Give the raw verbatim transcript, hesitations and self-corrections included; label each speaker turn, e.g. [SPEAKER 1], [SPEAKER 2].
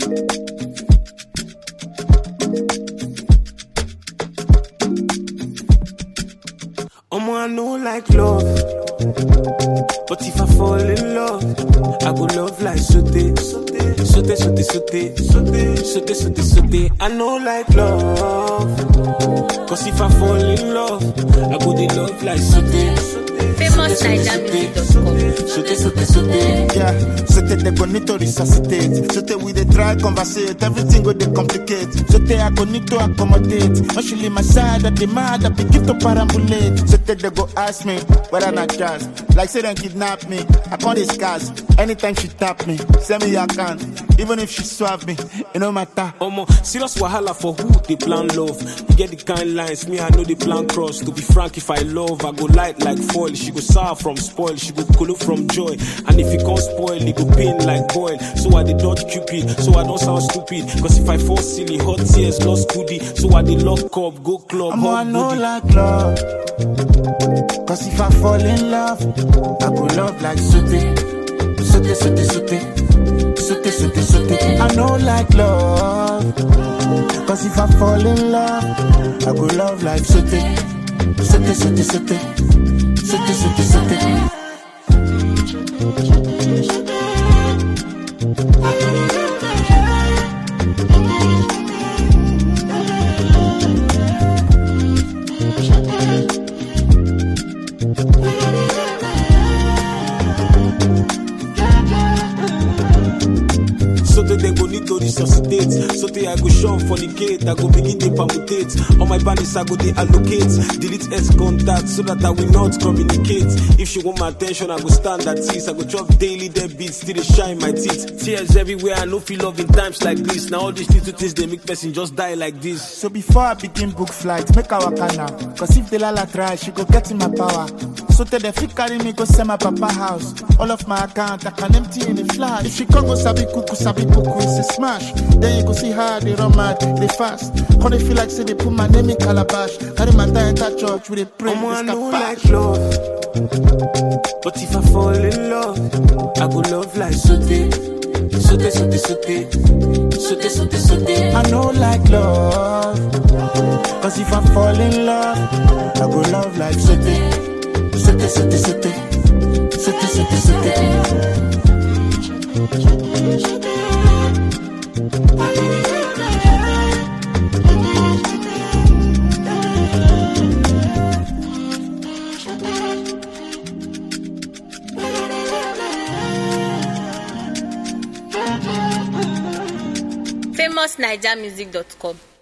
[SPEAKER 1] Omo, I know like love, but if I fall in love, I go love like sote, sote, sote, sote, sote, sote, sote, sote, sote. I know like love, cause if I fall in love, I go dey love like sote, sote.
[SPEAKER 2] Famous Naija Music dot com.
[SPEAKER 1] Sote, sote, sote.
[SPEAKER 3] Yeah, sote they go need to resuscitate. Sote we dey try conversate, everything go dey complicate. Sote I go need to accommodate. When she leave my side, I demand I begin to perambulate. Sote they go ask me whether not jazz. Like say them kidnap me, I can't discuss. Anytime she tap me, send me I can. Even if she swap me, it no matter.
[SPEAKER 1] Omo, serious wahala for who they plan love. You get the kind lines, me I know the plan cross. To be frank, if I love, I go light like foil. She go sour from spoil, she go cool from joy. And if it can't spoil, it go pain like boil. So I dey dodge cupid, so I don't sound stupid. Cause if I fall silly, hot tears, lost goodie. So I dey lock up, go club,
[SPEAKER 3] Omo, I
[SPEAKER 1] hot
[SPEAKER 3] know
[SPEAKER 1] booty.
[SPEAKER 3] like love, cause if I fall in love, I go love like sote. Sote, sote, sote, sote, sote, sote. I know like love, cause if I fall in love, I go love like sote. Sote, sote, sote, sote, sote, sote.
[SPEAKER 1] Sote they go need to resuscitate. Sote I go shove for the gate. I go begin to permutate. On my bandits I go they allocate. Delete S contact so that I will not communicate. If she want my attention, I go stand at ease. I go chop daily dead beats till they shine my teeth. Tears everywhere, I no feel love in times like this. Now all these little things they make person just die like this.
[SPEAKER 3] So before I begin book flight, make our now. Cause if the lala try, she go get in my power. So tell the fit carry me go send my papa house. All of my account I can empty in a flash. If she come go sabi kuku, sabi kuku, it's a smash. Then you go see how they run mad, they fast. How they feel like say they put my name in calabash. Carry my tie enter church with a prayer.
[SPEAKER 1] Omo, I know like love, but if I fall in love, I go love like sote, sote, sote, sote, sote, sote, sote.
[SPEAKER 3] I know like love, cause if I fall in love, I go love like sote. Sote, sote, sote, sote, sote, sote.
[SPEAKER 2] Famous Naija Music dot com.